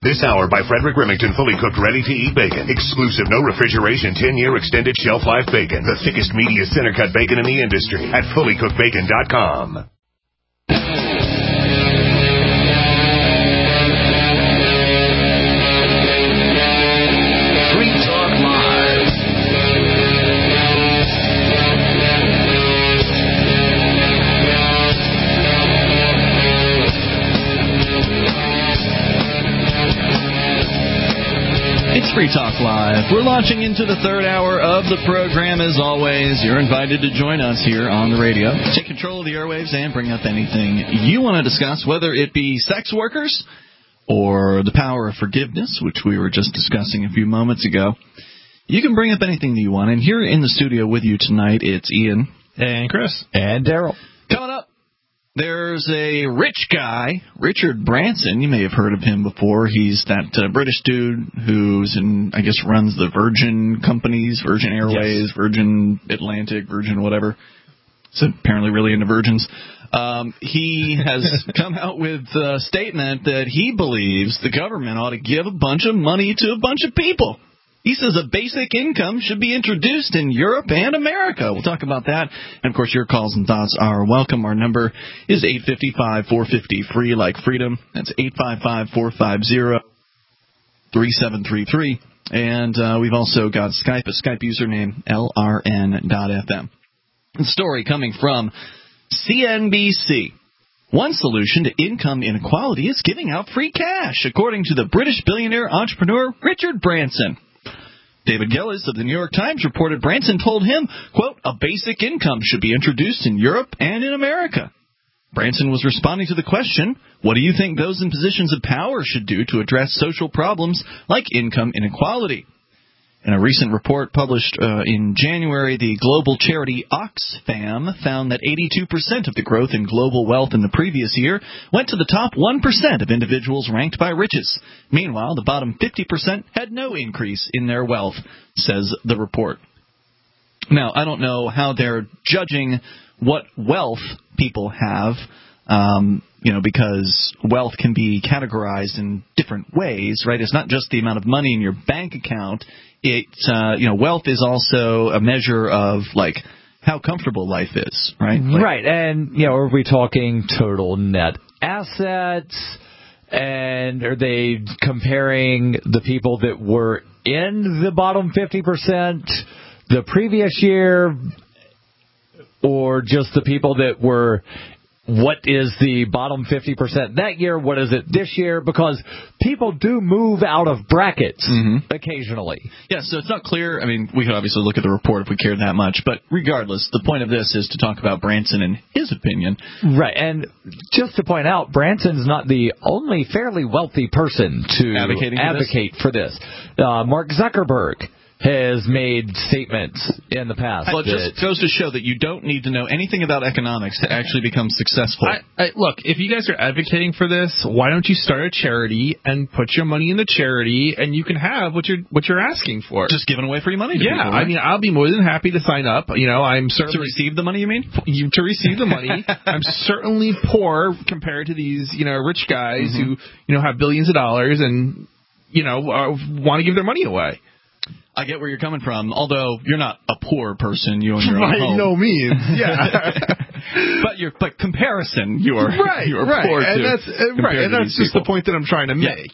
This hour by Frederick Remington, fully cooked, ready-to-eat bacon. Exclusive, no refrigeration, 10-year extended shelf life bacon. The thickest, meatiest, center-cut bacon in the industry at fullycookedbacon.com. It's Free Talk Live. We're launching into the third hour of the program. As always, you're invited to join us here on the radio. Take control of the airwaves and bring up anything you want to discuss, whether it be sex workers or the power of forgiveness, which we were just discussing a few moments ago. You can bring up anything that you want. And here in the studio with you tonight, it's Ian. And Chris. And Daryl. Coming up, there's a rich guy, Richard Branson. You may have heard of him before. He's that British dude who's I guess runs the Virgin companies, Virgin Airways, yes. Virgin Atlantic, Virgin whatever. So apparently really into virgins. He has come out with a statement that he believes the government ought to give a bunch of money to a bunch of people. He says a basic income should be introduced in Europe and America. We'll talk about that. And, of course, your calls and thoughts are welcome. Our number is 855-450-FREE like freedom. That's 855-450-3733. And we've also got Skype, a Skype username, LRN.FM. The story coming from CNBC. One solution to income inequality is giving out free cash, according to the British billionaire entrepreneur Richard Branson. David Gillis of the New York Times reported Branson told him, quote, a basic income should be introduced in Europe and in America. Branson was responding to the question, what do you think those in positions of power should do to address social problems like income inequality? In a recent report published in January, the global charity Oxfam found that 82% of the growth in global wealth in the previous year went to the top 1% of individuals ranked by riches. Meanwhile, the bottom 50% had no increase in their wealth, says the report. Now, I don't know how they're judging what wealth people have, because wealth can be categorized in different ways, right? It's not just the amount of money in your bank account. Wealth is also a measure of, like, how comfortable life is, right? Right, and, are we talking total net assets? And are they comparing the people that were in the bottom 50% the previous year, or just the people that were... What is the bottom 50% that year? What is it this year? Because people do move out of brackets occasionally. Yeah, so it's not clear. I mean, we could obviously look at the report if we cared that much. But regardless, the point of this is to talk about Branson and his opinion. Right, and just to point out, Branson's not the only fairly wealthy person to advocate for this. Mark Zuckerberg has made statements in the past. Well, it just goes to show that you don't need to know anything about economics to actually become successful. Look, if you guys are advocating for this, why don't you start a charity and put your money in the charity, and you can have what you're asking for. Just giving away free money to people, right? I mean, I'll be more than happy to sign up. I'm certainly... To receive the money, you mean? To receive the money. I'm certainly poor compared to these, rich guys who, have billions of dollars and, want to give their money away. I get where you're coming from, although you're not a poor person. You own your own home. By no means, yeah. but comparison, you are right. Poor and too. That's right, and that's just people. The point that I'm trying to make.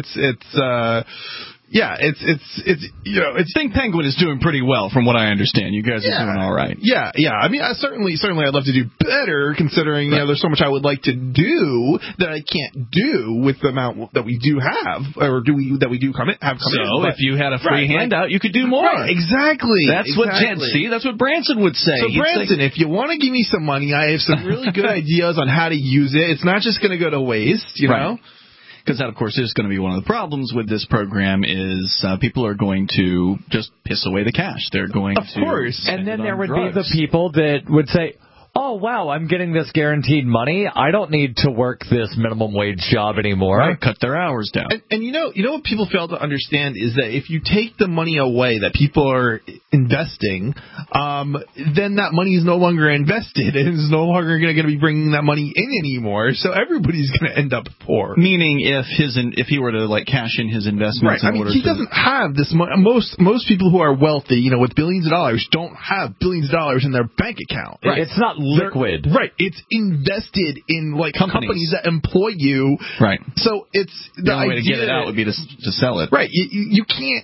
It's Think Penguin is doing pretty well from what I understand. You guys are doing all right. Yeah. I mean, certainly I'd love to do better considering there's so much I would like to do that I can't do with the amount that we do have, or that we do have come in. So if you had a free handout, you could do more. Right, exactly. That's what Branson would say. So Branson, if you want to give me some money, I have some really good ideas on how to use it. It's not just going to go to waste, you know. Because that, of course, is going to be one of the problems with this program is people are going to just piss away the cash. They're going to... Of course. And then there would be the people that would say, oh, wow, I'm getting this guaranteed money. I don't need to work this minimum wage job anymore. Right. Cut their hours down. And you know what people fail to understand is that if you take the money away that people are investing, then that money is no longer invested and is no longer going to be bringing that money in anymore. So everybody's going to end up poor. Meaning, if he were to like cash in his investments, right? I mean, he doesn't have this money. Most people who are wealthy, with billions of dollars, don't have billions of dollars in their bank account. Right. It's not liquid. Right. It's invested in companies that employ you. Right. So it's the only way to get it out would be to sell it. Right. You can't.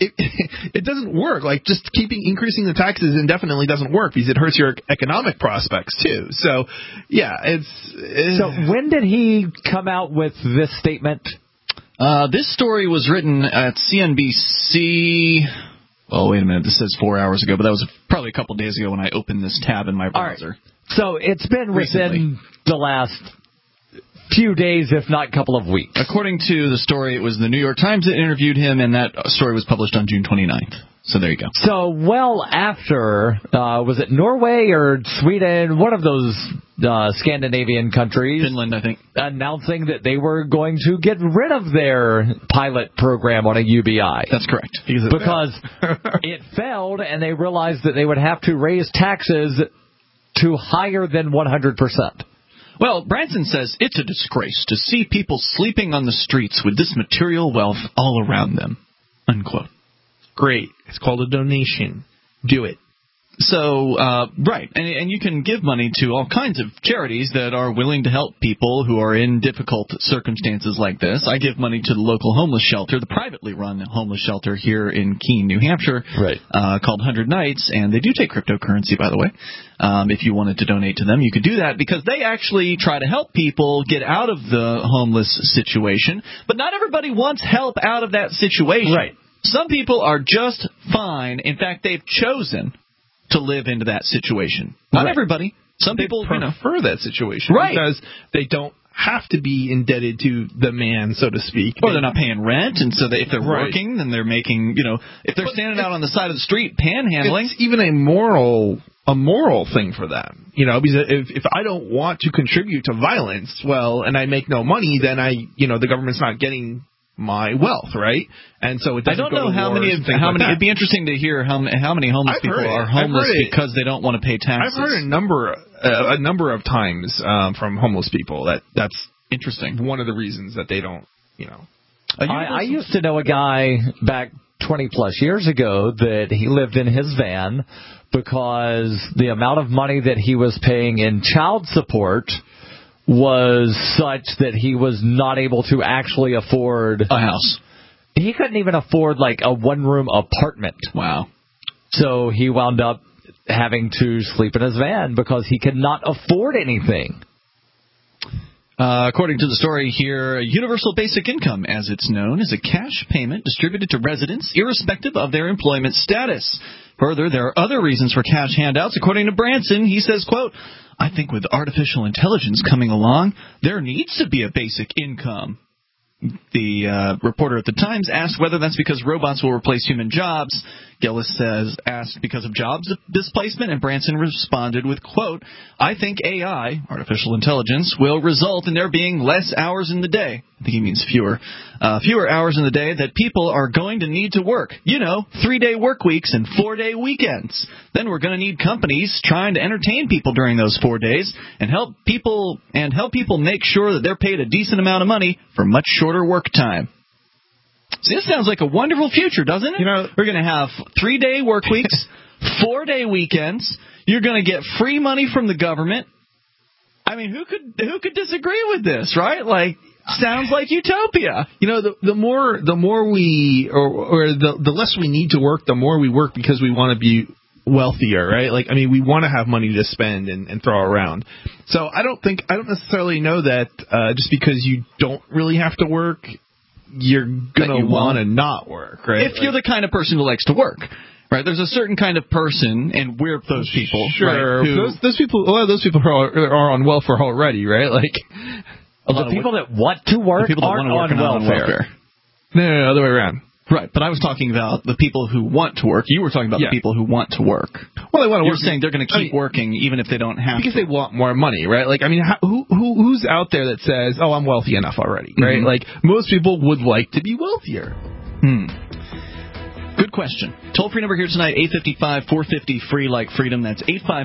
It doesn't work. Like just increasing the taxes indefinitely doesn't work because it hurts your economic prospects too. So yeah, So when did he come out with this statement? This story was written at CNBC. Oh, wait a minute. This says 4 hours ago, but that was probably a couple days ago when I opened this tab in my browser. All right. So it's been within the last few days, if not couple of weeks. According to the story, it was the New York Times that interviewed him, and that story was published on June 29th. So there you go. So well after, was it Norway or Sweden, one of those Scandinavian countries? Finland, I think. Announcing that they were going to get rid of their pilot program on a UBI. That's correct. Because it failed, and they realized that they would have to raise taxes to higher than 100%. Well, Branson says it's a disgrace to see people sleeping on the streets with this material wealth all around them. Unquote. Great. It's called a donation. Do it. So, right. And you can give money to all kinds of charities that are willing to help people who are in difficult circumstances like this. I give money to the local homeless shelter, the privately run homeless shelter here in Keene, New Hampshire, right. Called 100 Nights, and they do take cryptocurrency, by the way. If you wanted to donate to them, you could do that because they actually try to help people get out of the homeless situation. But not everybody wants help out of that situation. Right. Some people are just fine. In fact, they've chosen to live into that situation. Not everybody. Some people prefer that situation. Right. Because they don't have to be indebted to the man, so to speak. Or they're not paying rent, and so if they're working, then they're making, if they're standing out on the side of the street panhandling. It's even a moral thing for them. Because if I don't want to contribute to violence, and I make no money, then the government's not getting my wealth, right? And so it doesn't I don't know how many. It'd be interesting to hear how many homeless people are homeless because they don't want to pay taxes. I've heard a number of times from homeless people that's interesting. One of the reasons that they don't, I used to know a guy back 20 plus years ago that he lived in his van because the amount of money that he was paying in child support was such that he was not able to actually afford a house. He couldn't even afford like a one-room apartment. Wow. So he wound up having to sleep in his van because he could not afford anything. According to the story here, universal basic income, as it's known, is a cash payment distributed to residents irrespective of their employment status. Further, there are other reasons for cash handouts. According to Branson, he says, quote, I think with artificial intelligence coming along, there needs to be a basic income. The reporter at the Times asked whether that's because robots will replace human jobs. Gillis asked because of jobs displacement, and Branson responded with, quote, I think AI, artificial intelligence, will result in there being less hours in the day. I think he means fewer. Fewer hours in the day that people are going to need to work. 3-day work weeks and 4-day weekends. Then we're going to need companies trying to entertain people during those 4 days and help people make sure that they're paid a decent amount of money for much shorter work time. See, this sounds like a wonderful future, doesn't it? We're going to have 3-day work weeks, 4-day weekends. You're going to get free money from the government. I mean, who could disagree with this, right? Sounds like utopia. The more we or the less we need to work, the more we work because we want to be wealthier, right? We want to have money to spend and throw around. So I don't necessarily know that just because you don't really have to work, you're going to want to not work, right? If you're the kind of person who likes to work. Right, there's a certain kind of person, and we're those people. Sure, right, those people. A lot of those people are on welfare already, right? The people that want to work aren't on welfare. No, other way around. Right, but I was talking about the people who want to work. You were talking about the people who want to work. Well, they want to You're work. saying they're going to keep working even if they don't have because to. they want more money, right? Like, I mean, who's out there that says, "Oh, I'm wealthy enough already," right? Like, most people would like to be wealthier. Good question. Toll-free number here tonight, 855-450-FREE like freedom. That's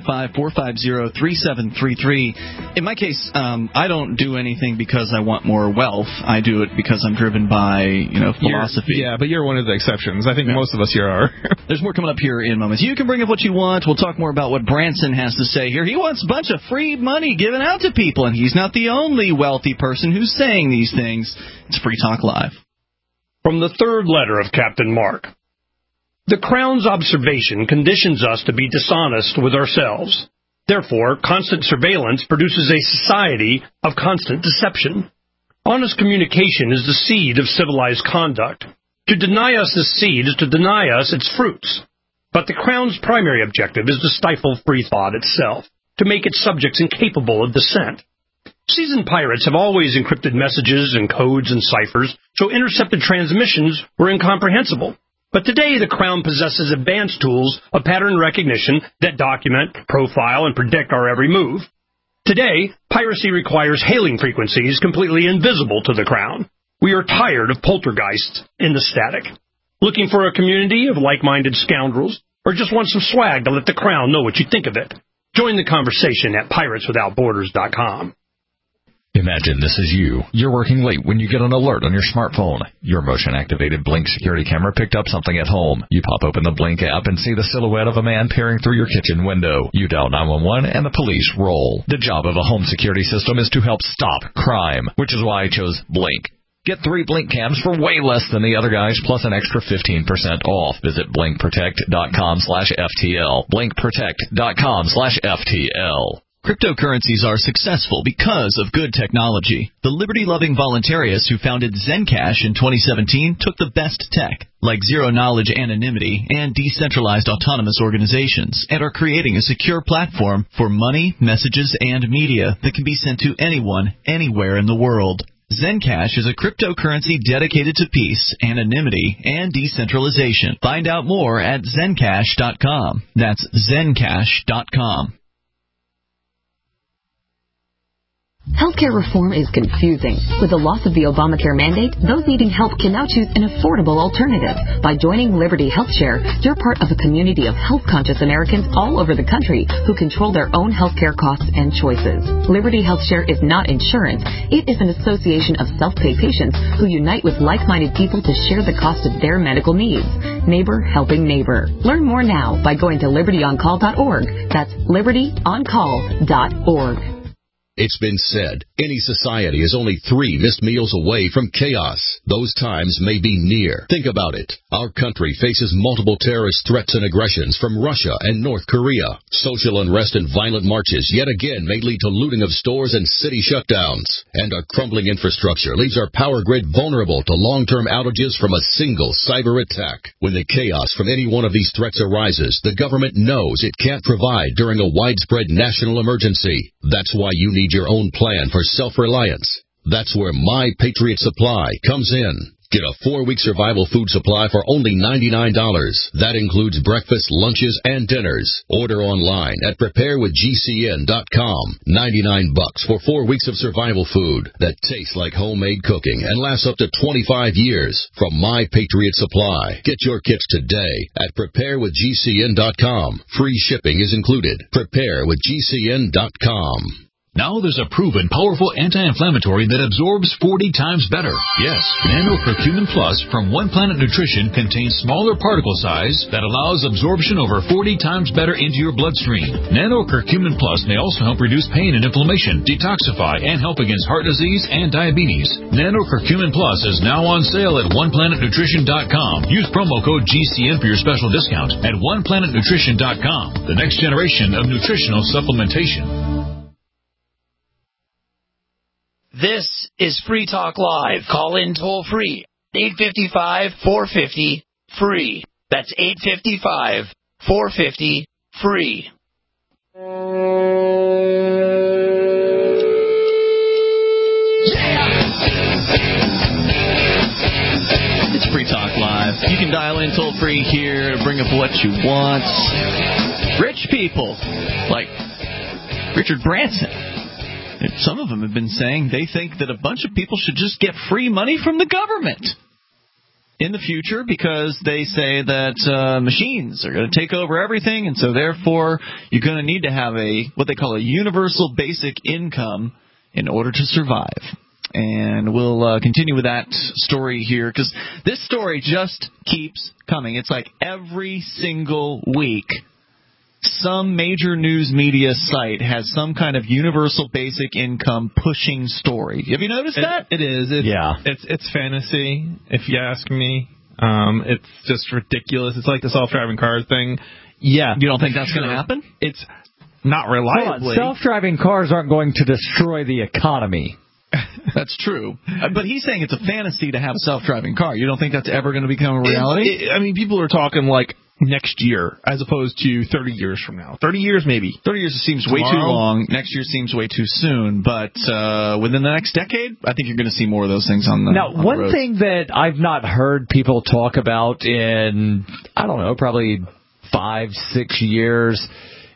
855-450-3733. In my case, I don't do anything because I want more wealth. I do it because I'm driven by, philosophy. But you're one of the exceptions. I think most of us here are. There's more coming up here in moments. You can bring up what you want. We'll talk more about what Branson has to say here. He wants a bunch of free money given out to people, and he's not the only wealthy person who's saying these things. It's Free Talk Live. From the third letter of Captain Mark. The Crown's observation conditions us to be dishonest with ourselves. Therefore, constant surveillance produces a society of constant deception. Honest communication is the seed of civilized conduct. To deny us this seed is to deny us its fruits. But the Crown's primary objective is to stifle free thought itself, to make its subjects incapable of dissent. Seasoned pirates have always encrypted messages and codes and ciphers, so intercepted transmissions were incomprehensible. But today, the Crown possesses advanced tools of pattern recognition that document, profile, and predict our every move. Today, piracy requires hailing frequencies completely invisible to the Crown. We are tired of poltergeists in the static. Looking for a community of like-minded scoundrels, or just want some swag to let the Crown know what you think of it? Join the conversation at pirateswithoutborders.com. Imagine this is you. You're working late when you get an alert on your smartphone. Your motion-activated Blink security camera picked up something at home. You pop open the Blink app and see the silhouette of a man peering through your kitchen window. You dial 911 and the police roll. The job of a home security system is to help stop crime, which is why I chose Blink. Get 3 Blink cams for way less than the other guys, plus an extra 15% off. Visit blinkprotect.com/FTL. blinkprotect.com/FTL. Cryptocurrencies are successful because of good technology. The liberty-loving voluntarists who founded Zencash in 2017 took the best tech, like zero-knowledge anonymity and decentralized autonomous organizations, and are creating a secure platform for money, messages, and media that can be sent to anyone, anywhere in the world. Zencash is a cryptocurrency dedicated to peace, anonymity, and decentralization. Find out more at Zencash.com. That's Zencash.com. Healthcare reform is confusing. With the loss of the Obamacare mandate, those needing help can now choose an affordable alternative. By joining Liberty HealthShare, you're part of a community of health-conscious Americans all over the country who control their own healthcare costs and choices. Liberty HealthShare is not insurance. It is an association of self-pay patients who unite with like-minded people to share the cost of their medical needs. Neighbor helping neighbor. Learn more now by going to libertyoncall.org. That's libertyoncall.org. It's been said, any society is only 3 missed meals away from chaos. Those times may be near. Think about it. Our country faces multiple terrorist threats and aggressions from Russia and North Korea. Social unrest and violent marches yet again may lead to looting of stores and city shutdowns. And our crumbling infrastructure leaves our power grid vulnerable to long-term outages from a single cyber attack. When the chaos from any one of these threats arises, the government knows it can't provide during a widespread national emergency. That's why you need your own plan for self-reliance. That's where My Patriot Supply comes in. Get a 4-week survival food supply for only $99. That includes breakfast, lunches, and dinners. Order online at preparewithgcn.com. $99 for 4 weeks of survival food that tastes like homemade cooking and lasts up to 25 years from My Patriot Supply. Get your kits today at preparewithgcn.com. Free shipping is included. Preparewithgcn.com. Now there's a proven, powerful anti-inflammatory that absorbs 40 times better. Yes, Nano Curcumin Plus from One Planet Nutrition contains smaller particle size that allows absorption over 40 times better into your bloodstream. Nano Curcumin Plus may also help reduce pain and inflammation, detoxify, and help against heart disease and diabetes. Nano Curcumin Plus is now on sale at OnePlanetNutrition.com. Use promo code GCN for your special discount at OnePlanetNutrition.com. The next generation of nutritional supplementation. This is Free Talk Live. Call in toll free. 855-450-FREE. That's 855-450-FREE. It's Free Talk Live. You can dial in toll-free here to bring up what you want. Rich people, like Richard Branson, and some of them have been saying they think that a bunch of people should just get free money from the government in the future because they say that machines are going to take over everything, and so therefore you're going to need to have what they call a universal basic income in order to survive. And we'll continue with that story here because this story just keeps coming. It's like every single week some major news media site has some kind of universal basic income pushing story. Have you noticed that? It is. It's fantasy, if you ask me. It's just ridiculous. It's like the self-driving car thing. Yeah. You don't think that's going to happen? It's not reliably. Self-driving cars aren't going to destroy the economy. That's true. But he's saying it's a fantasy to have a self-driving car. You don't think that's ever going to become a reality? I mean, people are talking like next year as opposed to 30 years from now. 30 years maybe. 30 years seems way too long. Next year seems way too soon. But within the next decade, I think you're going to see more of those things on the Now, on one the roads. thing that I've not heard people talk about in, I don't know, probably 5-6 years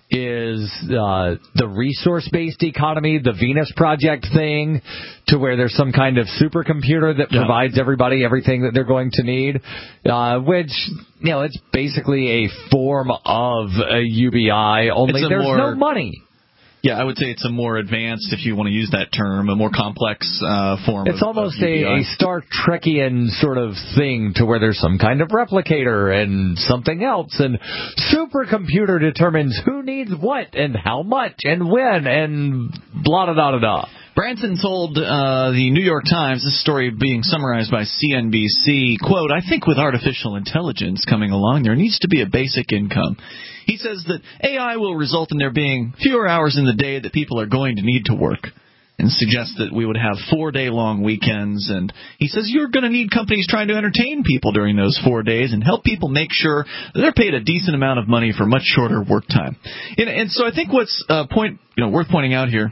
is the resource-based economy, the Venus Project thing, to where there's some kind of supercomputer that provides everybody everything that they're going to need, which, you know, it's basically a form of a UBI, only there's no money. Yeah, I would say it's a more advanced, if you want to use that term, a more complex form. It's almost a Star Trekian sort of thing to where there's some kind of replicator and something else, and supercomputer determines who needs what and how much and when and blah da da da da. Branson told the New York Times, this story being summarized by CNBC, quote, "I think with artificial intelligence coming along, there needs to be a basic income." He says that AI will result in there being fewer hours in the day that people are going to need to work, and suggests that we would have 4-day-long weekends. And he says you're going to need companies trying to entertain people during those 4 days and help people make sure that they're paid a decent amount of money for much shorter work time. And so I think what's worth pointing out here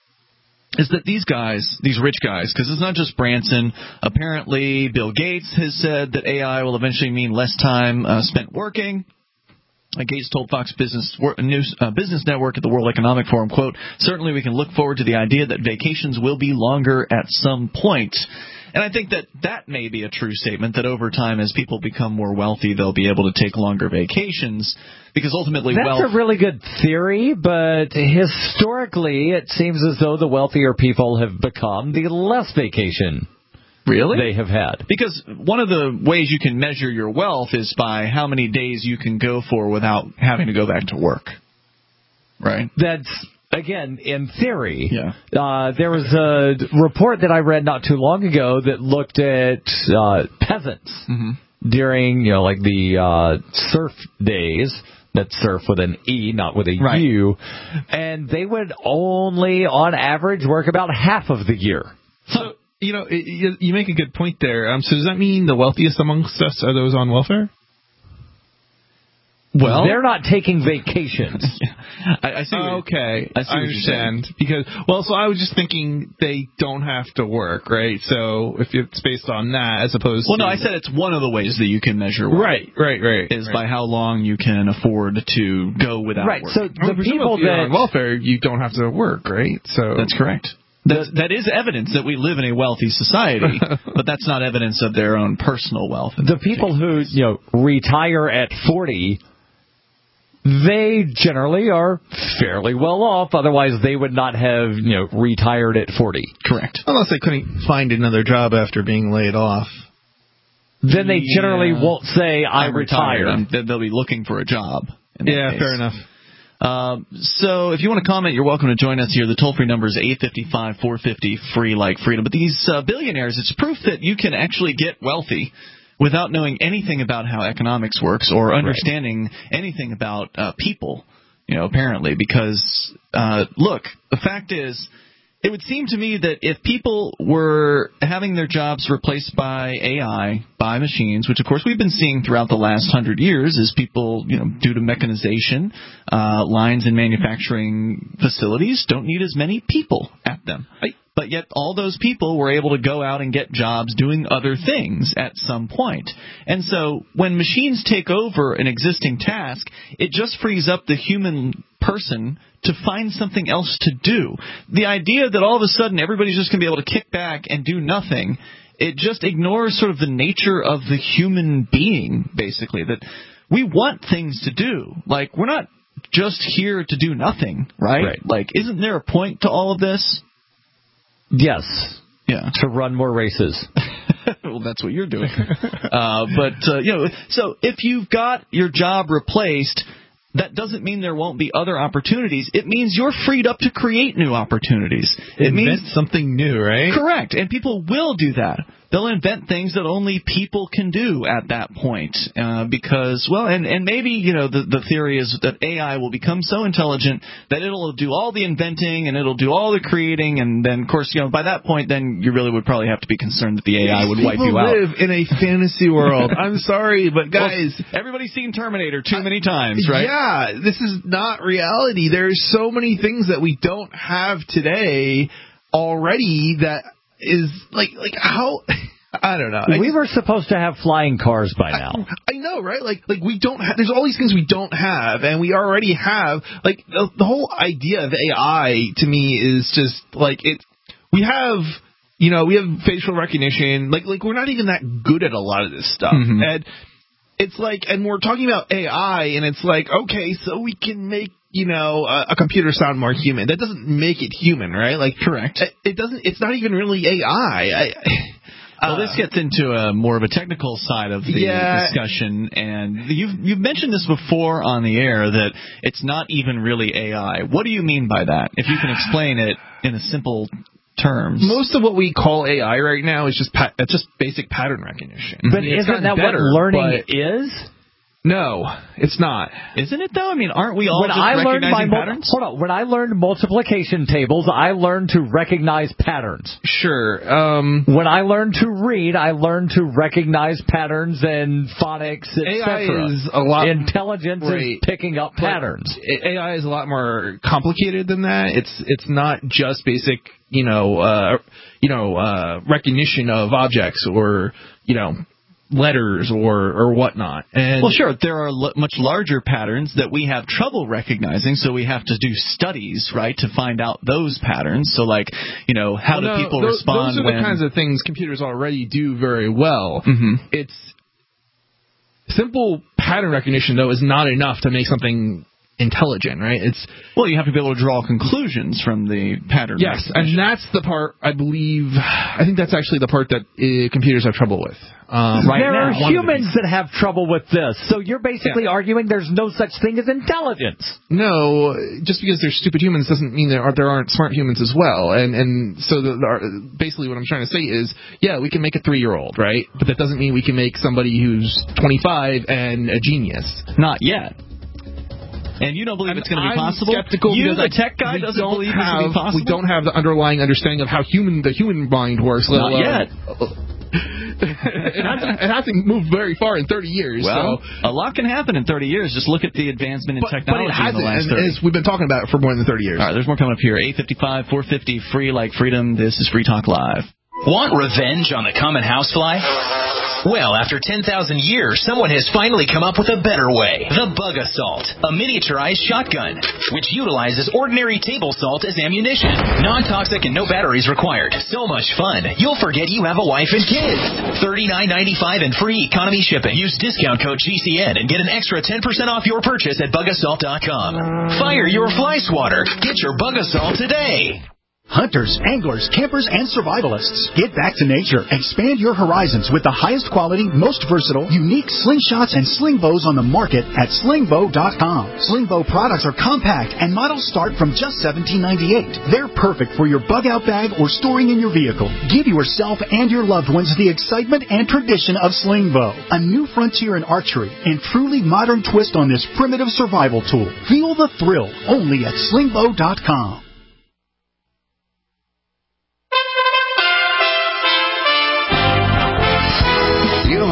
is that these guys, these rich guys, because it's not just Branson. Apparently, Bill Gates has said that AI will eventually mean less time spent working. Gates told Fox Business Network at the World Economic Forum, quote, "Certainly we can look forward to the idea that vacations will be longer at some point." And I think that may be a true statement, that over time, as people become more wealthy, they'll be able to take longer vacations, because ultimately That's a really good theory, but historically it seems as though the wealthier people have become the less vacation. Really? They have had. Because one of the ways you can measure your wealth is by how many days you can go for without having to go back to work. Right? That's, again, in theory. Yeah. There was a report that I read not too long ago that looked at peasants during, like the surf days. That's surf with an E, not with a U. And they would only, on average, work about half of the year. So, you make a good point there. So does that mean the wealthiest amongst us are those on welfare? Well, they're not taking vacations. I see. Okay, I understand. Because, so I was just thinking they don't have to work, right? So if it's based on that, as opposed to... Well, no, I said it's one of the ways that you can measure wealth. Right. Is by how long you can afford to go without work. So the people that on welfare, you don't have to work, right? So that's correct. That is evidence that we live in a wealthy society, but that's not evidence of their own personal wealth. The people who retire at 40, they generally are fairly well off. Otherwise, they would not have retired at 40. Correct. Unless they couldn't find another job after being laid off. Then they generally won't say, I'm retired. They'll be looking for a job. Yeah, fair enough. So if you want to comment, you're welcome to join us here. The toll-free number is 855-450-FREE like freedom. But these billionaires, it's proof that you can actually get wealthy without knowing anything about how economics works or understanding anything about people, apparently. Because, look, the fact is, it would seem to me that if people were having their jobs replaced by AI, by machines, which of course we've been seeing throughout the last 100 years as people, due to mechanization, lines in manufacturing facilities don't need as many people at them. But yet all those people were able to go out and get jobs doing other things at some point. And so when machines take over an existing task, it just frees up the human person to find something else to do. The idea that all of a sudden everybody's just going to be able to kick back and do nothing, it just ignores sort of the nature of the human being, basically, that we want things to do. Like, we're not just here to do nothing, right? Like, isn't there a point to all of this? Yes. Yeah. To run more races. Well, that's what you're doing. So if you've got your job replaced, that doesn't mean there won't be other opportunities. It means you're freed up to create new opportunities. It means something new, right? Correct. And people will do that. They'll invent things that only people can do at that point, because, well, and maybe, the theory is that AI will become so intelligent that it'll do all the inventing and it'll do all the creating, and then, of course, by that point, then you really would probably have to be concerned that the AI would wipe you out. People live in a fantasy world. I'm sorry, but guys, everybody's seen Terminator too many times, right? Yeah, this is not reality. There's so many things that we don't have today already that is like how I don't know. We were supposed to have flying cars by now. I know, right? Like we don't have. There's all these things we don't have, and we already have. Like the whole idea of AI to me is just like it. We have. We have facial recognition. Like we're not even that good at a lot of this stuff, and it's like, and we're talking about AI, and it's like, okay, so we can make a computer sound more human. That doesn't make it human, right? Like, correct. It doesn't. It's not even really AI. Well, this gets into more of a technical side of the discussion, and you've mentioned this before on the air that it's not even really AI. What do you mean by that? If you can explain it in a simple terms. Most of what we call AI right now is just basic pattern recognition. But isn't that what learning is? No, it's not. Isn't it, though? I mean, aren't we all recognizing patterns? Hold on. When I learned multiplication tables, I learned to recognize patterns. Sure. When I learned to read, I learned to recognize patterns and phonics, etc. AI is a lot... Intelligence is picking up patterns. AI is a lot more complicated than that. It's not just basic, recognition of objects or, letters or whatnot. And well, sure, there are much larger patterns that we have trouble recognizing, so we have to do studies, right, to find out those patterns. So, like, how do people respond? Those are the kinds of things computers already do very well. It's simple pattern recognition, though, is not enough to make something intelligent, right? Well, you have to be able to draw conclusions from the pattern. Yes, and that's the part I think that's actually the part that computers have trouble with. There are humans that have trouble with this. So you're basically arguing there's no such thing as intelligence. No, just because they're stupid humans doesn't mean there aren't smart humans as well. And so basically what I'm trying to say is, yeah, we can make a 3-year-old, right? But that doesn't mean we can make somebody who's 25 and a genius. Not yet. And you don't believe it's going to be possible? I'm skeptical you, because the tech guy, doesn't believe it's going to be possible? We don't have the underlying understanding of how the human mind works. Not yet. It hasn't moved very far in 30 years. Well, a lot can happen in 30 years. Just look at the advancement in technology in the last 30. We've been talking about it for more than 30 years. All right, there's more coming up here. 855, 450, free like freedom. This is Free Talk Live. Want revenge on the common housefly? Well, after 10,000 years, someone has finally come up with a better way. The Bug Assault, a miniaturized shotgun, which utilizes ordinary table salt as ammunition. Non-toxic and no batteries required. So much fun, you'll forget you have a wife and kids. $39.95 and free economy shipping. Use discount code GCN and get an extra 10% off your purchase at bugassault.com. Fire your fly swatter. Get your Bug Assault today. Hunters, anglers, campers, and survivalists. Get back to nature. Expand your horizons with the highest quality, most versatile, unique slingshots and sling bows on the market at slingbow.com. Sling bow products are compact and models start from just $17.98. They're perfect for your bug out bag or storing in your vehicle. Give yourself and your loved ones the excitement and tradition of sling bow. A new frontier in archery and truly modern twist on this primitive survival tool. Feel the thrill only at slingbow.com.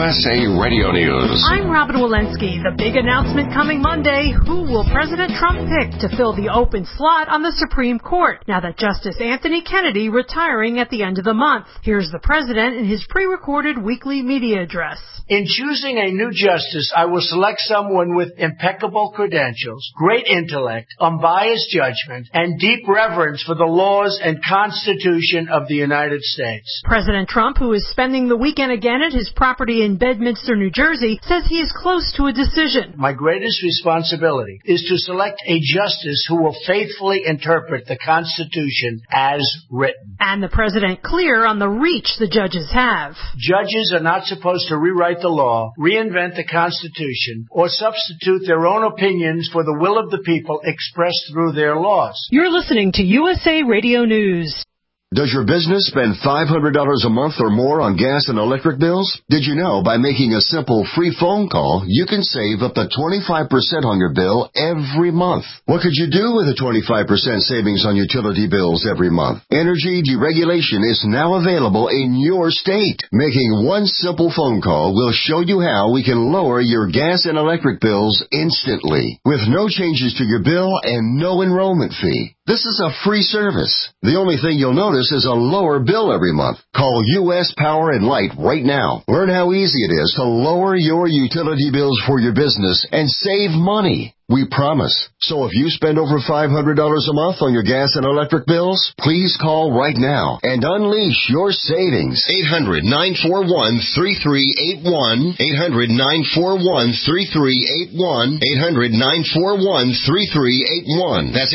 USA Radio News. I'm Robin Walensky. The big announcement coming Monday. Who will President Trump pick to fill the open slot on the Supreme Court now that Justice Anthony Kennedy retiring at the end of the month? Here's the president in his pre-recorded weekly media address. In choosing a new justice, I will select someone with impeccable credentials, great intellect, unbiased judgment, and deep reverence for the laws and Constitution of the United States. President Trump, who is spending the weekend again at his property in Bedminster, New Jersey, says he is close to a decision. My greatest responsibility is to select a justice who will faithfully interpret the Constitution as written. And the president clear on the reach the judges have. Judges are not supposed to rewrite the law, reinvent the Constitution, or substitute their own opinions for the will of the people expressed through their laws. You're listening to USA Radio News. Does your business spend $500 a month or more on gas and electric bills? Did you know by making a simple free phone call, you can save up to 25% on your bill every month? What could you do with a 25% savings on utility bills every month? Energy deregulation is now available in your state. Making one simple phone call will show you how we can lower your gas and electric bills instantly, with no changes to your bill and no enrollment fee. This is a free service. The only thing you'll notice is a lower bill every month. Call U.S. Power and Light right now. Learn how easy it is to lower your utility bills for your business and save money. We promise. So if you spend over $500 a month on your gas and electric bills, please call right now and unleash your savings. 800-941-3381. 800-941-3381. 800-941-3381. That's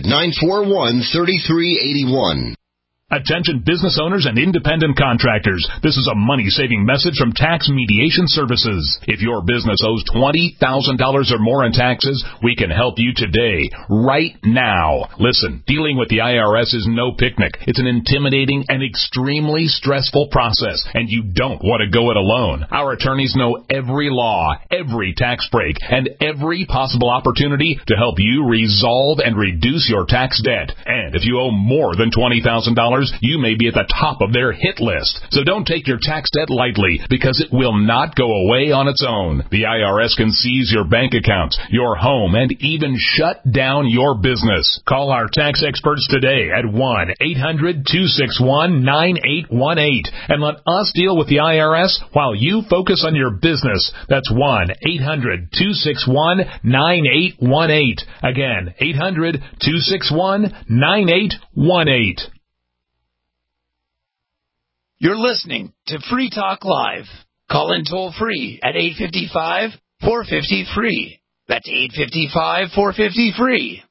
800-941-3381. Attention business owners and independent contractors. This is a money-saving message from Tax Mediation Services. If your business owes $20,000 or more in taxes, we can help you today, right now. Listen, dealing with the IRS is no picnic. It's an intimidating and extremely stressful process, and you don't want to go it alone. Our attorneys know every law, every tax break, and every possible opportunity to help you resolve and reduce your tax debt. And if you owe more than $20,000, you may be at the top of their hit list. So don't take your tax debt lightly, because it will not go away on its own. The IRS can seize your bank accounts, your home, and even shut down your business. Call our tax experts today at 1-800-261-9818 and let us deal with the IRS while you focus on your business. That's 1-800-261-9818. Again, 800-261-9818. You're listening to Free Talk Live. Call in toll free at 855-450-FREE. That's 855-450-FREE.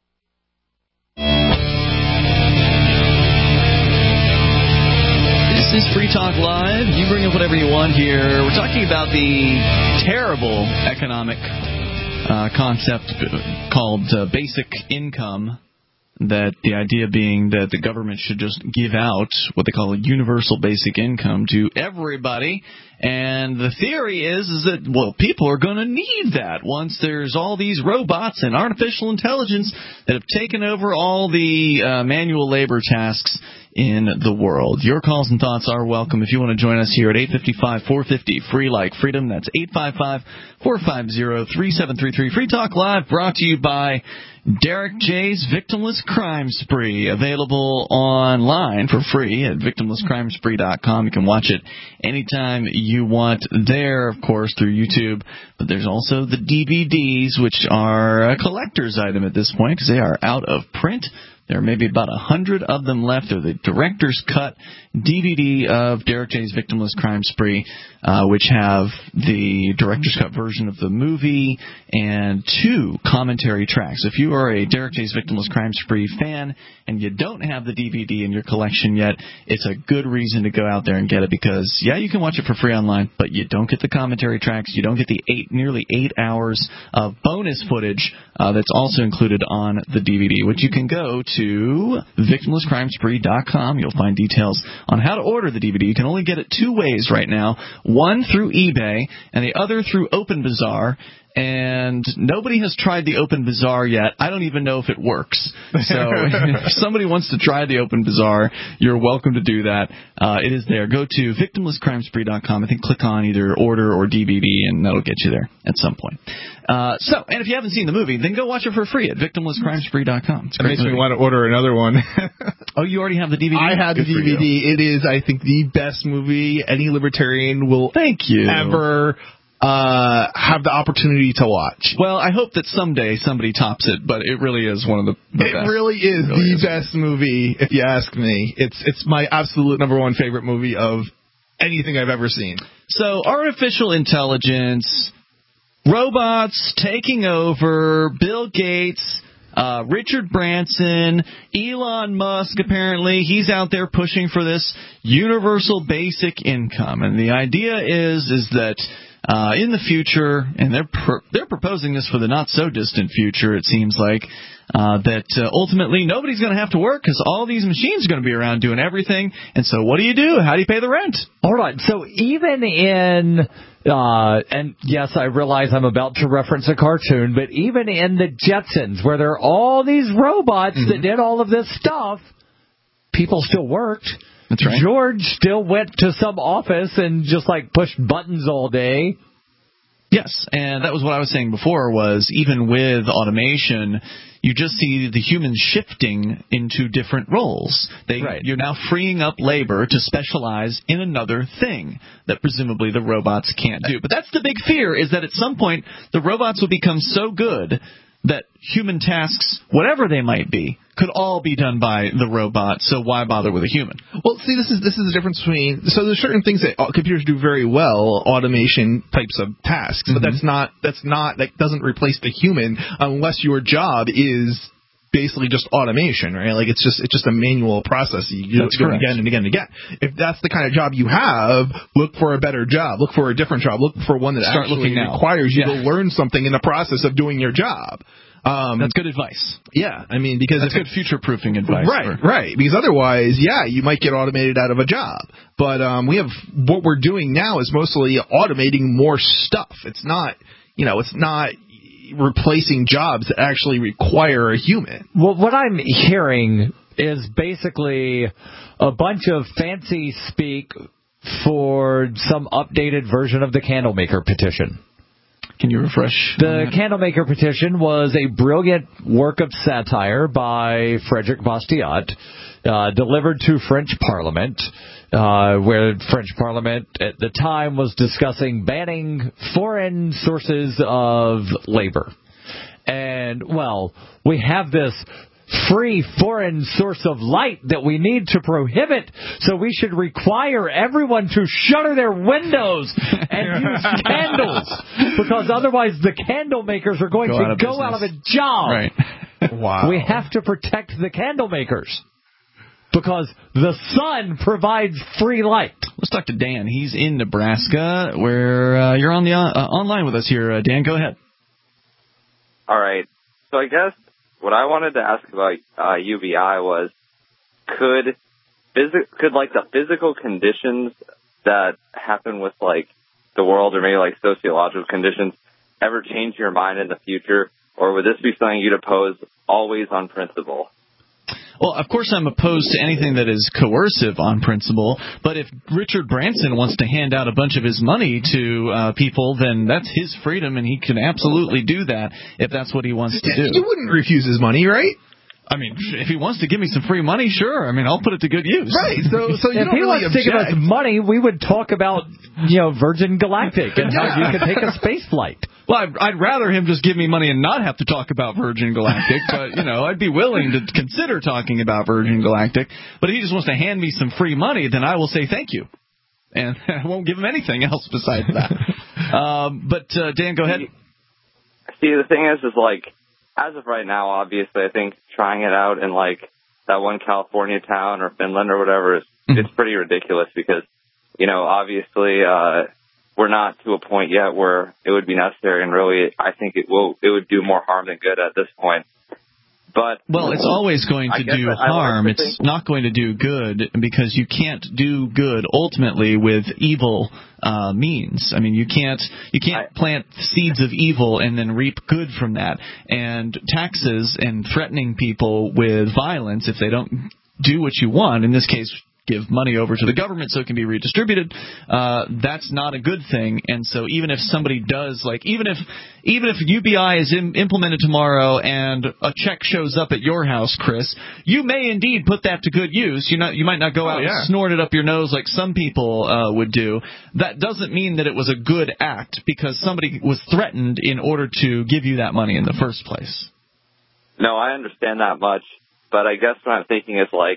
This is Free Talk Live. You bring up whatever you want here. We're talking about the terrible economic concept called basic income. That the idea being that the government should just give out what they call a universal basic income to everybody. And the theory is that, well, people are going to need that once there's all these robots and artificial intelligence that have taken over all the manual labor tasks in the world. Your calls and thoughts are welcome if you want to join us here at 855-450, free like freedom. That's 855-450-3733. Free Talk Live brought to you by Derek J's Victimless Crime Spree, available online for free at victimlesscrimespree.com. You can watch it anytime you want there, of course, through YouTube. But there's also the DVDs, which are a collector's item at this point because they are out of print. There are maybe about 100 of them left. They're the director's cut DVD of Derek J's Victimless Crime Spree, which have the director's cut version of the movie and 2 commentary tracks. If you are a Derek J's Victimless Crime Spree fan and you don't have the DVD in your collection yet, it's a good reason to go out there and get it because, yeah, you can watch it for free online, but you don't get the commentary tracks. You don't get the nearly 8 hours of bonus footage that's also included on the DVD, which you can go to victimlesscrimespree.com. You'll find details on how to order the DVD. You can only get it 2 ways right now, one through eBay and the other through OpenBazaar. and nobody has tried the Open Bazaar yet. I don't even know if it works. So if somebody wants to try the Open Bazaar, you're welcome to do that. It is there. Go to victimlesscrimespree.com. I think click on either order or DVD, and that'll get you there at some point. And if you haven't seen the movie, then go watch it for free at victimlesscrimespree.com. It makes me want to order another one. Oh, you already have the DVD? I have the DVD. It is, I think, the best movie any libertarian will ever have the opportunity to watch. Well, I hope that someday somebody tops it, but it really is one of the best. It really is the best movie, if you ask me. It's my absolute number one favorite movie of anything I've ever seen. So, artificial intelligence, robots taking over, Bill Gates, Richard Branson, Elon Musk, apparently, he's out there pushing for this universal basic income. And the idea is that in the future, and they're proposing this for the not-so-distant future, it seems like, that ultimately nobody's going to have to work because all these machines are going to be around doing everything. And so what do you do? How do you pay the rent? All right, so even in... and yes, I realize I'm about to reference a cartoon, but even in the Jetsons, where there are all these robots that did all of this stuff, people still worked. That's right. George still went to some office and just pushed buttons all day. Yes, and that was what I was saying before, was even with automation, you just see the humans shifting into different roles. You're now freeing up labor to specialize in another thing that presumably the robots can't do. But that's the big fear, is that at some point the robots will become so good that human tasks, whatever they might be, could all be done by the robot, so why bother with a human? Well, see, this is the difference between... So there's certain things that computers do very well, automation types of tasks, but that doesn't replace the human unless your job is basically just automation, right? It's just a manual process. You do it again and again and again. If that's the kind of job you have, look for a better job. Look for a different job. Look for one that actually requires you to learn something in the process of doing your job. That's good advice. Yeah, I mean, because that's good future-proofing advice. Right. Because otherwise, you might get automated out of a job. But what we're doing now is mostly automating more stuff. It's not replacing jobs that actually require a human. Well, what I'm hearing is basically a bunch of fancy speak for some updated version of the Candlemaker petition. Can you refresh? The Candlemaker petition was a brilliant work of satire by Frederick Bastiat, delivered to French Parliament, where French Parliament at the time was discussing banning foreign sources of labor. And, we have this free foreign source of light that we need to prohibit, so we should require everyone to shutter their windows and use candles, because otherwise the candle makers are going to go out of a job. Right. Wow. We have to protect the candle makers because the sun provides free light. Let's talk to Dan. He's in Nebraska, where you're on the online with us here. Dan, go ahead. All right. So I guess what I wanted to ask about UBI was, could the physical conditions that happen with the world, or maybe sociological conditions, ever change your mind in the future, or would this be something you'd oppose always on principle? Well, of course I'm opposed to anything that is coercive on principle, but if Richard Branson wants to hand out a bunch of his money to people, then that's his freedom, and he can absolutely do that if that's what he wants to do. You wouldn't refuse his money, right? I mean, if he wants to give me some free money, sure. I mean, I'll put it to good use. Right. So you if don't he really wants to give us money, we would talk about, Virgin Galactic and how you could take a space flight. Well, I'd rather him just give me money and not have to talk about Virgin Galactic, but, I'd be willing to consider talking about Virgin Galactic. But if he just wants to hand me some free money, then I will say thank you. And I won't give him anything else besides that. But Dan, go ahead. See, the thing is as of right now, obviously, I think trying it out in that one California town or Finland or whatever it's pretty ridiculous because, obviously, we're not to a point yet where it would be necessary, and really, I think it would do more harm than good at this point. But well, it's always going to do harm. It's not going to do good, because you can't do good ultimately with evil means. I mean, you can't plant seeds of evil and then reap good from that. And taxes and threatening people with violence if they don't do what you want, in this case, give money over to the government so it can be redistributed, that's not a good thing. And so even if somebody does, like, even if UBI is implemented tomorrow and a check shows up at your house, Chris, you may indeed put that to good use. You might not go out and snort it up your nose like some people would do. That doesn't mean that it was a good act, because somebody was threatened in order to give you that money in the first place. No, I understand that much, but I guess what I'm thinking is, like,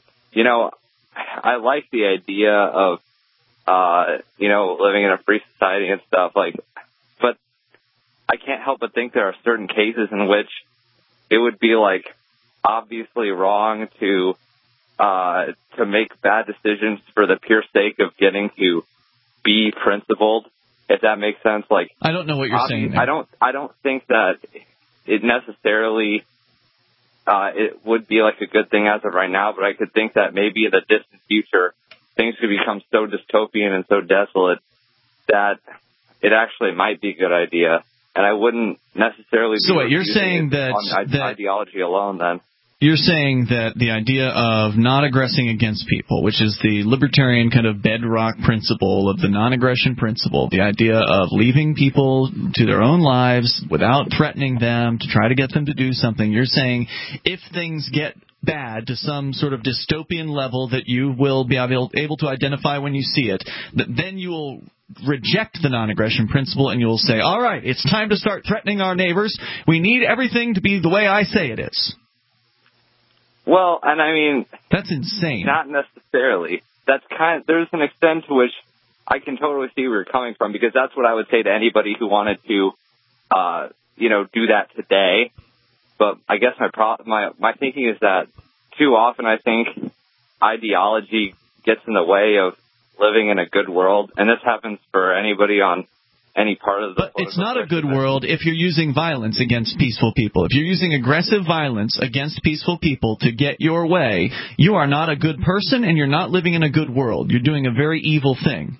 I like the idea of, living in a free society and stuff, like, but I can't help but think there are certain cases in which it would be, like, obviously wrong to make bad decisions for the pure sake of getting to be principled, if that makes sense. Like, I don't know what you're saying there. I don't think that it necessarily it would be like a good thing as of right now, but I could think that maybe in the distant future things could become so dystopian and so desolate that it actually might be a good idea. And I wouldn't necessarily be you're saying that on ideology alone then. You're saying that the idea of not aggressing against people, which is the libertarian kind of bedrock principle of the non-aggression principle, the idea of leaving people to their own lives without threatening them to try to get them to do something, you're saying if things get bad to some sort of dystopian level that you will be able to identify when you see it, that then you will reject the non-aggression principle and you will say, all right, it's time to start threatening our neighbors. We need everything to be the way I say it is. Well, and I mean, that's insane. Not necessarily. There's an extent to which I can totally see where you're coming from, because that's what I would say to anybody who wanted to, do that today. But I guess my thinking is that too often I think ideology gets in the way of living in a good world, and this happens for anybody on any part of the... But it's not a good world if you're using violence against peaceful people. If you're using aggressive violence against peaceful people to get your way, you are not a good person and you're not living in a good world. You're doing a very evil thing.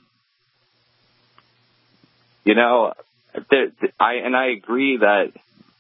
I agree that,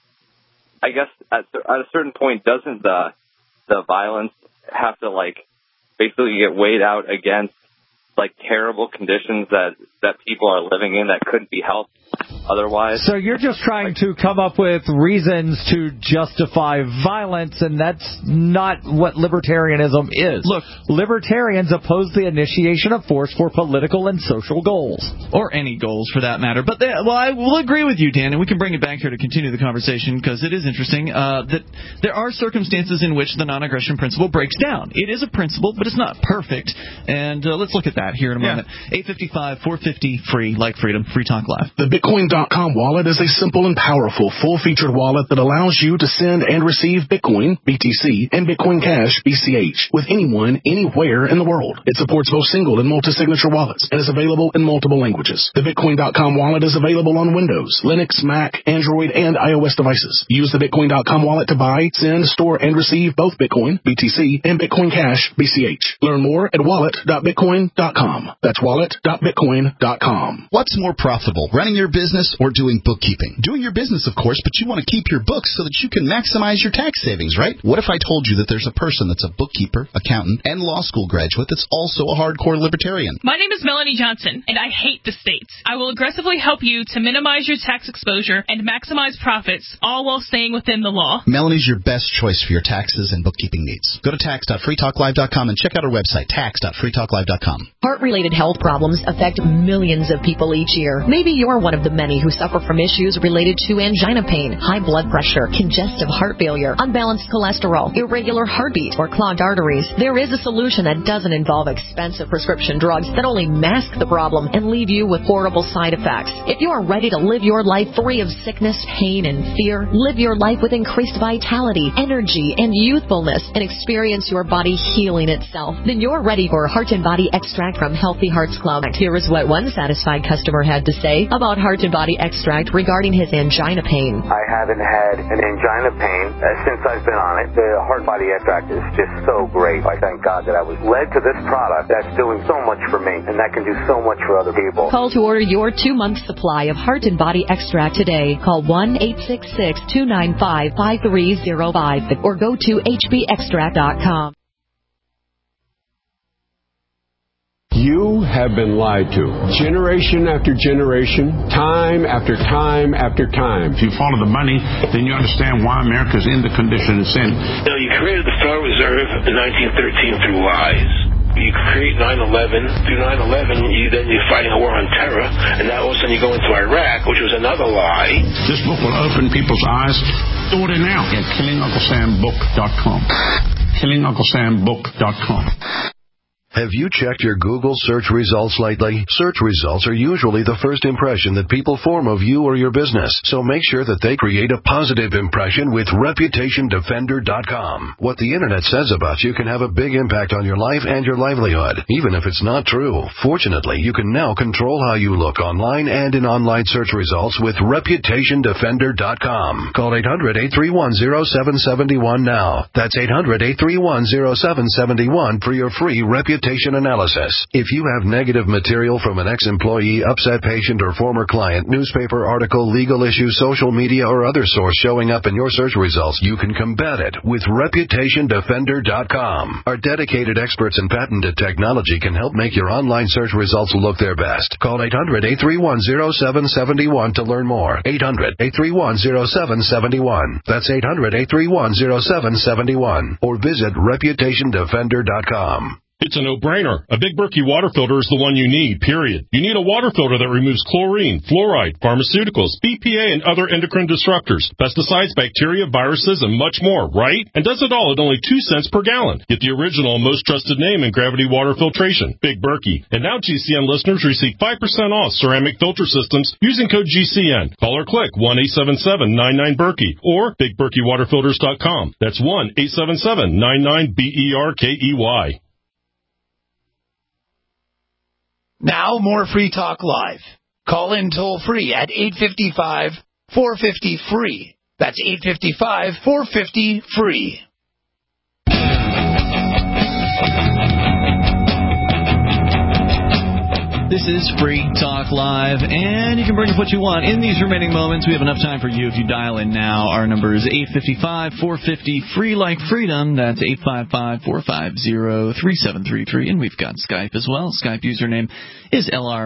I guess at a certain point, doesn't the violence have to, like, basically get weighed out against, like, terrible conditions that people are living in that couldn't be helped otherwise? So you're just trying to come up with reasons to justify violence, and that's not what libertarianism is. Look, libertarians oppose the initiation of force for political and social goals. Or any goals, for that matter. But, I will agree with you, Dan, and we can bring it back here to continue the conversation, because it is interesting that there are circumstances in which the non-aggression principle breaks down. It is a principle, but it's not perfect, and let's look at that here in a moment. 855-450-FREE, like freedom, Free Talk Live. The Bitcoin.com wallet is a simple and powerful, full-featured wallet that allows you to send and receive Bitcoin, BTC, and Bitcoin Cash, BCH, with anyone, anywhere in the world. It supports both single and multi-signature wallets and is available in multiple languages. The Bitcoin.com wallet is available on Windows, Linux, Mac, Android, and iOS devices. Use the Bitcoin.com wallet to buy, send, store, and receive both Bitcoin, BTC, and Bitcoin Cash, BCH. Learn more at wallet.bitcoin.com. That's wallet.bitcoin.com. What's more profitable, running your business or doing bookkeeping? Doing your business, of course, but you want to keep your books so that you can maximize your tax savings, right? What if I told you that there's a person that's a bookkeeper, accountant, and law school graduate that's also a hardcore libertarian? My name is Melanie Johnson, and I hate the states. I will aggressively help you to minimize your tax exposure and maximize profits, all while staying within the law. Melanie's your best choice for your taxes and bookkeeping needs. Go to tax.freetalklive.com and check out our website, tax.freetalklive.com. Heart-related health problems affect millions of people each year. Maybe you're one of the many who suffer from issues related to angina pain, high blood pressure, congestive heart failure, unbalanced cholesterol, irregular heartbeat, or clogged arteries. There is a solution that doesn't involve expensive prescription drugs that only mask the problem and leave you with horrible side effects. If you are ready to live your life free of sickness, pain, and fear, live your life with increased vitality, energy, and youthfulness, and experience your body healing itself, then you're ready for Heart and Body Extract from Healthy Hearts Club. Here is what one satisfied customer had to say about Heart and Body Body Extract regarding his angina pain. I haven't had an angina pain since I've been on it. The Heart Body Extract is just so great. I thank God that I was led to this product that's doing so much for me, and that can do so much for other people. Call to order your 2-month supply of Heart and Body Extract today. Call 1-866-295-5305 or go to hbextract.com. You have been lied to. Generation after generation, time after time after time. If you follow the money, then you understand why America's in the condition it's in. You created the Federal Reserve in 1913 through lies. You create 9/11. Through 9/11, you're fighting a war on terror, and now all of a sudden you go into Iraq, which was another lie. This book will open people's eyes. Order now at KillingUncleSamBook.com. KillingUncleSamBook.com. Have you checked your Google search results lately? Search results are usually the first impression that people form of you or your business, so make sure that they create a positive impression with ReputationDefender.com. What the Internet says about you can have a big impact on your life and your livelihood, even if it's not true. Fortunately, you can now control how you look online and in online search results with ReputationDefender.com. Call 800-831-0771 now. That's 800-831-0771 for your free reputation analysis. If you have negative material from an ex-employee, upset patient, or former client, newspaper article, legal issue, social media, or other source showing up in your search results, you can combat it with ReputationDefender.com. Our dedicated experts in patented technology can help make your online search results look their best. Call 800-831-0771 to learn more. 800-831-0771. That's 800-831-0771. Or visit ReputationDefender.com. It's a no-brainer. A Big Berkey water filter is the one you need, period. You need a water filter that removes chlorine, fluoride, pharmaceuticals, BPA, and other endocrine disruptors, pesticides, bacteria, viruses, and much more, right? And does it all at only 2 cents per gallon. Get the original and most trusted name in gravity water filtration, Big Berkey. And now GCN listeners receive 5% off ceramic filter systems using code GCN. Call or click 1-877-99-BERKEY or BigBerkeyWaterFilters.com. That's 1-877-99-BERKEY. Now more Free Talk Live. Call in toll free at 855-450-FREE. That's 855-450-FREE. This is Free Talk Live, and you can bring up what you want. In these remaining moments, we have enough time for you if you dial in now. Our number is 855-450-FREE like freedom. That's 855-450-3733, and we've got Skype as well. Skype username is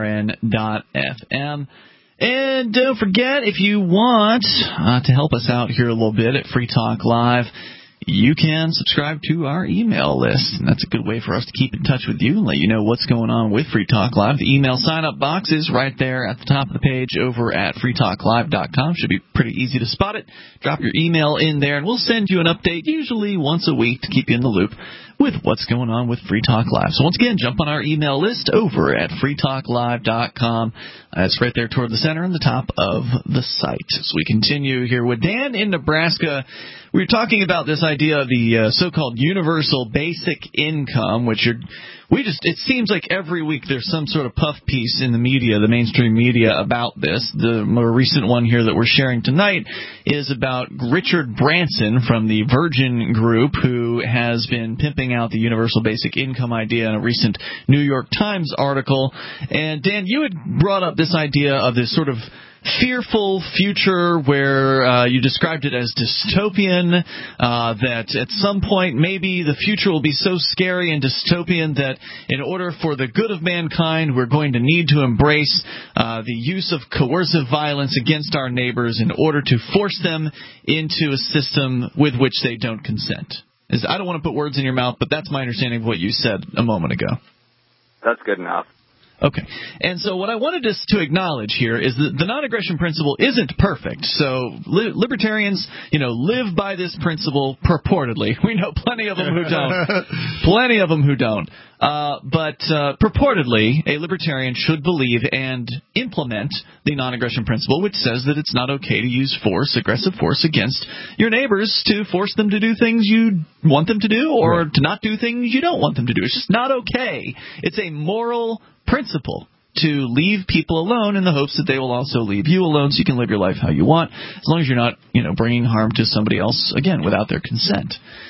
LRN.FM. And don't forget, if you want to help us out here a little bit at Free Talk Live, you can subscribe to our email list. And that's a good way for us to keep in touch with you and let you know what's going on with Free Talk Live. The email sign-up box is right there at the top of the page over at freetalklive.com. Should be pretty easy to spot it. Drop your email in there, and we'll send you an update usually once a week to keep you in the loop with what's going on with Free Talk Live. So once again, jump on our email list over at freetalklive.com. It's right there toward the center and the top of the site. So we continue here with Dan in Nebraska. We were talking about this idea of the so-called universal basic income, which it seems like every week there's some sort of puff piece in the media, the mainstream media, about this. The more recent one here that we're sharing tonight is about Richard Branson from the Virgin Group, who has been pimping out the universal basic income idea in a recent New York Times article. And Dan, you had brought up this idea of this sort of fearful future where you described it as dystopian, that at some point maybe the future will be so scary and dystopian that in order for the good of mankind, we're going to need to embrace the use of coercive violence against our neighbors in order to force them into a system with which they don't consent. I don't want to put words in your mouth, but that's my understanding of what you said a moment ago. That's good enough. Okay. And so what I wanted us to acknowledge here is that the non-aggression principle isn't perfect. So libertarians, live by this principle purportedly. We know plenty of them who don't. But purportedly, a libertarian should believe and implement the non-aggression principle, which says that it's not okay to use aggressive force against your neighbors to force them to do things you want them to do or to not do things you don't want them to do. It's just not okay. It's a moral principle. to leave people alone in the hopes that they will also leave you alone so you can live your life how you want, as long as you're not, bringing harm to somebody else, again, without their consent.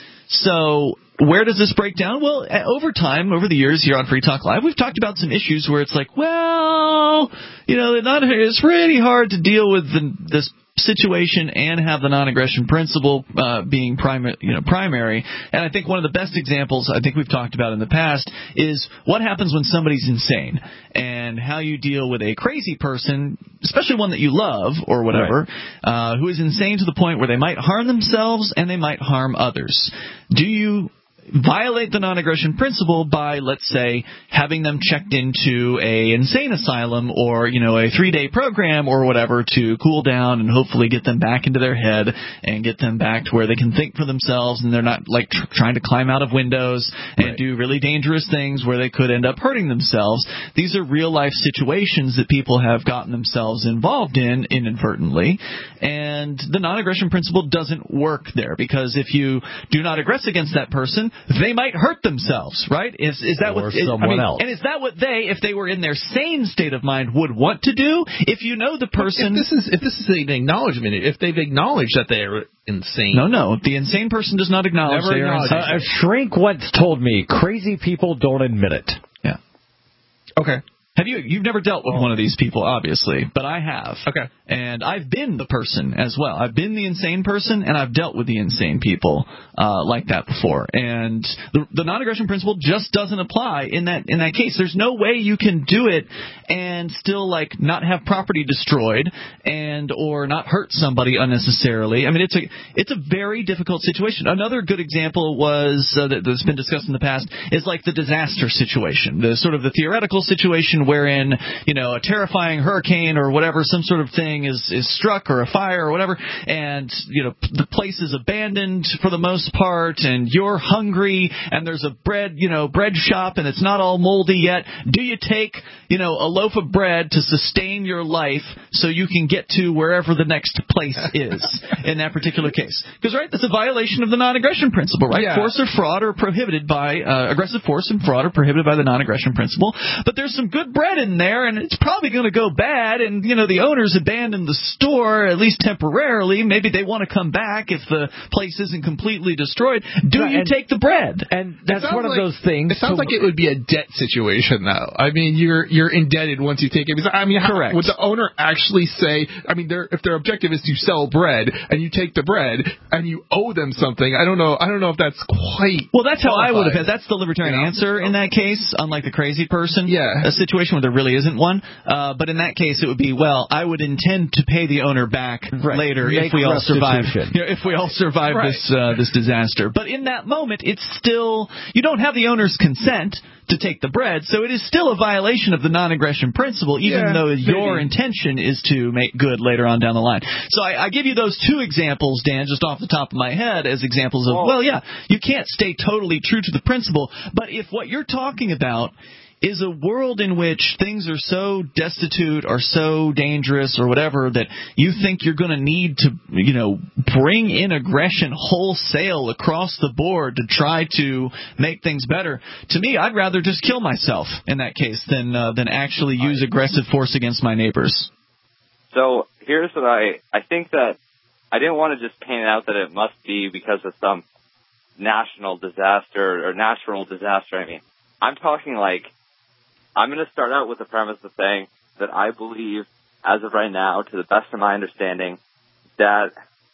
So where does this break down? Well, over time, over the years here on Free Talk Live, we've talked about some issues where it's like, well, it's really hard to deal with this situation and have the non-aggression principle being primary. And I think one of the best examples I think we've talked about in the past is what happens when somebody's insane and how you deal with a crazy person, especially one that you love or whatever, who is insane to the point where they might harm themselves and they might harm others. Do you violate the non-aggression principle by, let's say, having them checked into a insane asylum or, a 3-day program or whatever to cool down and hopefully get them back into their head and get them back to where they can think for themselves and they're not like trying to climb out of windows and do really dangerous things where they could end up hurting themselves. These are real life situations that people have gotten themselves involved in inadvertently, and the non-aggression principle doesn't work there, because if you do not aggress against that person, they might hurt themselves, right? Is that or what someone else? And is that what they, if they were in their sane state of mind, would want to do? If you know the person, if this is an acknowledgement, if they've acknowledged that they are insane, no, the insane person does not acknowledge they are insane. A shrink once told me, crazy people don't admit it. Yeah. Okay. You've never dealt with one of these people, obviously, but I have. Okay. And I've been the person as well. I've been the insane person, and I've dealt with the insane people like that before. And the non-aggression principle just doesn't apply in that case. There's no way you can do it and still not have property destroyed or not hurt somebody unnecessarily. I mean, it's a very difficult situation. Another good example was that's been discussed in the past is like the disaster situation, the sort of the theoretical situation wherein, a terrifying hurricane or whatever, some sort of thing is struck, or a fire or whatever, and, the place is abandoned for the most part, and you're hungry, and there's a bread shop, and it's not all moldy yet. Do you take, a loaf of bread to sustain your life so you can get to wherever the next place is in that particular case? Because, right, that's a violation of the non-aggression principle, right? Yeah. Force or fraud are prohibited by, aggressive force and fraud are prohibited by the non-aggression principle, but there's some good bread in there, and it's probably going to go bad, and, the owners abandoned the store, at least temporarily. Maybe they want to come back if the place isn't completely destroyed. You take the bread? And that's one of those things. It sounds like it would be a debt situation, though. I mean, you're indebted once you take it. Correct. Would the owner actually say, if their objective is to sell bread, and you take the bread, and you owe them something, I don't know if that's quite... Well, that's how I would have... That's the libertarian answer in that case, unlike the crazy person. Yeah. A situation where there really isn't one. But in that case, it would be, I would intend to pay the owner back later if we all survive. If we all survive this disaster. But in that moment, it's still, you don't have the owner's consent to take the bread, so it is still a violation of the non-aggression principle, even though your intention is to make good later on down the line. So I give you those two examples, Dan, just off the top of my head, as examples of, you can't stay totally true to the principle, but if what you're talking about is a world in which things are so destitute or so dangerous or whatever that you think you're going to need to, bring in aggression wholesale across the board to try to make things better, to me, I'd rather just kill myself in that case than actually use aggressive force against my neighbors. So here's what I think that I didn't want to just paint it out that it must be because of some national disaster or natural disaster. I mean, I'm talking I'm going to start out with the premise of saying that I believe, as of right now, to the best of my understanding, that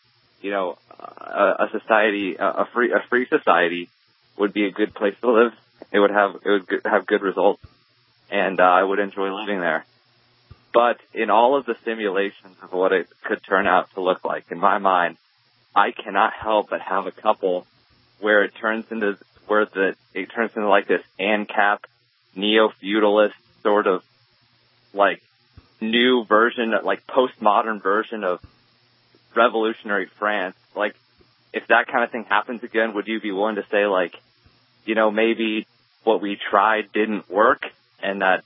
a society, a free society, would be a good place to live. It would have good results, and I would enjoy living there. But in all of the simulations of what it could turn out to look like, in my mind, I cannot help but have a couple where it turns into like this ANCAP neo-feudalist sort of new version, postmodern version of revolutionary France. If that kind of thing happens again, would you be willing to say maybe what we tried didn't work, and that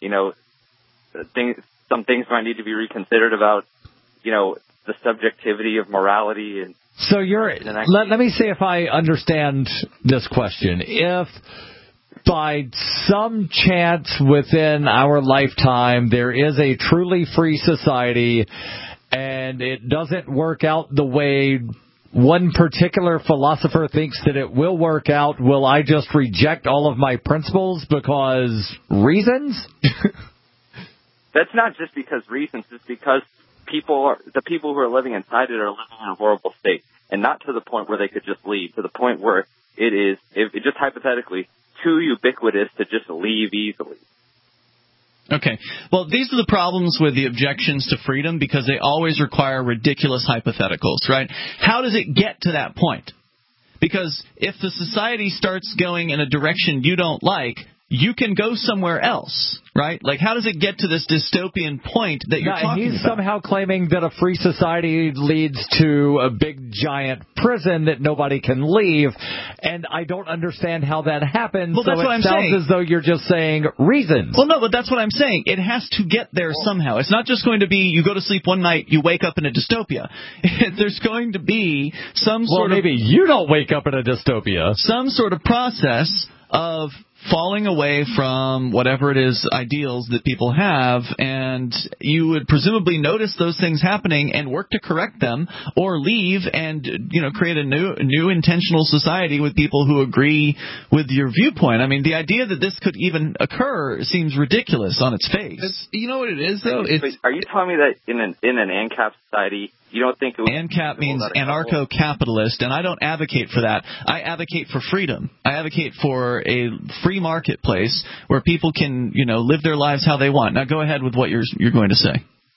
some things might need to be reconsidered about the subjectivity of morality? And so let me see if I understand this question. If by some chance within our lifetime there is a truly free society and it doesn't work out the way one particular philosopher thinks that it will work out, will I just reject all of my principles because reasons? That's not just because reasons. It's because the people who are living inside it are living in a horrible state, and not to the point where they could just leave, to the point where it is, just hypothetically, too ubiquitous to just leave easily. Okay. Well, these are the problems with the objections to freedom because they always require ridiculous hypotheticals, right? How does it get to that point? Because if the society starts going in a direction you don't like, you can go somewhere else, right? Like, how does it get to this dystopian point that you're talking about? He's somehow claiming that a free society leads to a big, giant prison that nobody can leave, and I don't understand how that happens. Well, that's what I'm saying. It sounds as though you're just saying reasons. Well, no, but that's what I'm saying. It has to get there somehow. It's not just going to be you go to sleep one night, you wake up in a dystopia. There's going to be some sort of... Well, maybe you don't wake up in a dystopia. Some sort of process of falling away from whatever it is ideals that people have, and you would presumably notice those things happening and work to correct them, or leave and create a new intentional society with people who agree with your viewpoint. I mean, the idea that this could even occur seems ridiculous on its face. You know what it is, though? Are you telling me that in an ANCAP society, you don't think it would... ANCAP means anarcho-capitalist, and I don't advocate for that. I advocate for freedom. I advocate for a free marketplace where people can, live their lives how they want. Now, go ahead with what you're going to say.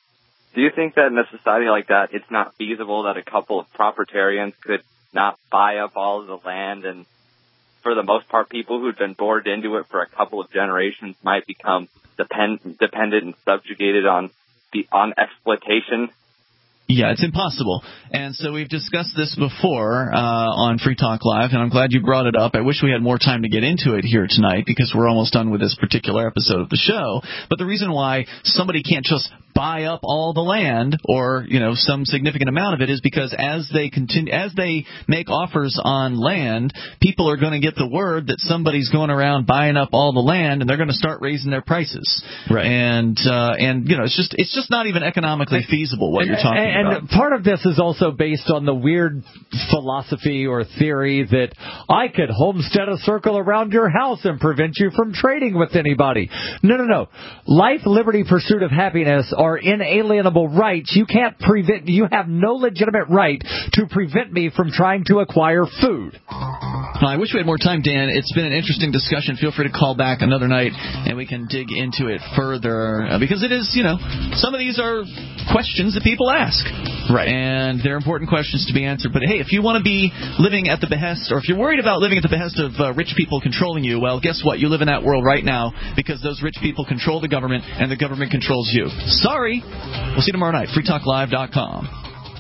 Do you think that in a society like that, it's not feasible that a couple of proprietarians could not buy up all of the land, and for the most part, people who'd been bored into it for a couple of generations might become dependent and subjugated on exploitation? Yeah, it's impossible. And so we've discussed this before on Free Talk Live, and I'm glad you brought it up. I wish we had more time to get into it here tonight because we're almost done with this particular episode of the show. But the reason why somebody can't just buy up all the land or, some significant amount of it is because as they make offers on land, people are going to get the word that somebody's going around buying up all the land, and they're going to start raising their prices. Right. And it's just not even economically feasible what you're talking about. And part of this is also based on the weird philosophy or theory that I could homestead a circle around your house and prevent you from trading with anybody. No. Life, liberty, pursuit of happiness are inalienable rights. You have no legitimate right to prevent me from trying to acquire food. I wish we had more time, Dan. It's been an interesting discussion. Feel free to call back another night and we can dig into it further because it is, some of these are questions that people ask. Right. And they're important questions to be answered. But, hey, if you want to be living at the behest, or if you're worried about living at the behest of rich people controlling you, well, guess what? You live in that world right now because those rich people control the government and the government controls you. Sorry. We'll see you tomorrow night. freetalklive.com.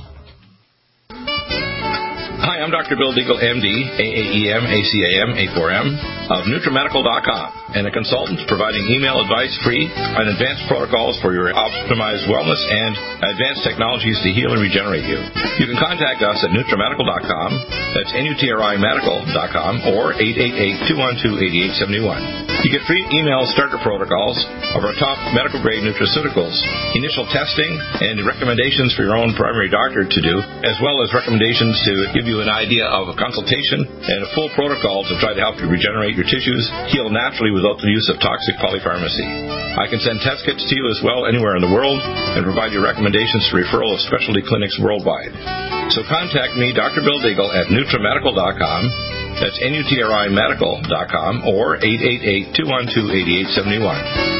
Hi, I'm Dr. Bill Deagle, MD, AAEM, ACAM, A4M, of NutriMedical.com, and a consultant providing email advice free on advanced protocols for your optimized wellness and advanced technologies to heal and regenerate you. You can contact us at NutriMedical.com, that's NutriMedical.com, or 888-212-8871. You get free email starter protocols of our top medical-grade nutraceuticals, initial testing, and recommendations for your own primary doctor to do, as well as recommendations to give you an idea of a consultation and a full protocol to try to help you regenerate your tissues, heal naturally without the use of toxic polypharmacy. I can send test kits to you as well anywhere in the world and provide you recommendations for referral of specialty clinics worldwide. So contact me, Dr. Bill Deagle, at NutriMedical.com. That's NutriMedical.com or 888-212-8871.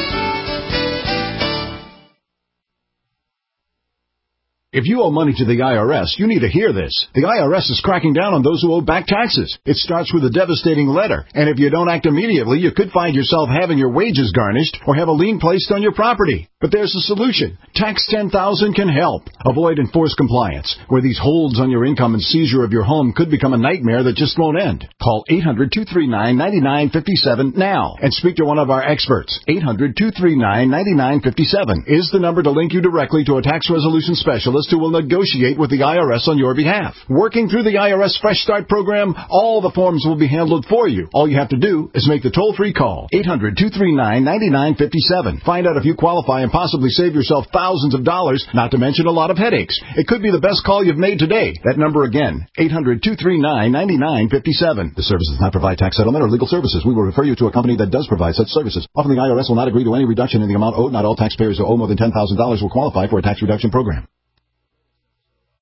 If you owe money to the IRS, you need to hear this. The IRS is cracking down on those who owe back taxes. It starts with a devastating letter, and if you don't act immediately, you could find yourself having your wages garnished or have a lien placed on your property. But there's a solution. Tax 10,000 can help. Avoid enforced compliance, where these holds on your income and seizure of your home could become a nightmare that just won't end. Call 800-239-9957 now and speak to one of our experts. 800-239-9957 is the number to link you directly to a tax resolution specialist who will negotiate with the IRS on your behalf. Working through the IRS Fresh Start program, all the forms will be handled for you. All you have to do is make the toll-free call. 800-239-9957. Find out if you qualify and possibly save yourself thousands of dollars, not to mention a lot of headaches. It could be the best call you've made today. That number again, 800-239-9957. The service does not provide tax settlement or legal services. We will refer you to a company that does provide such services. Often the IRS will not agree to any reduction in the amount owed. Not all taxpayers who owe more than $10,000 will qualify for a tax reduction program.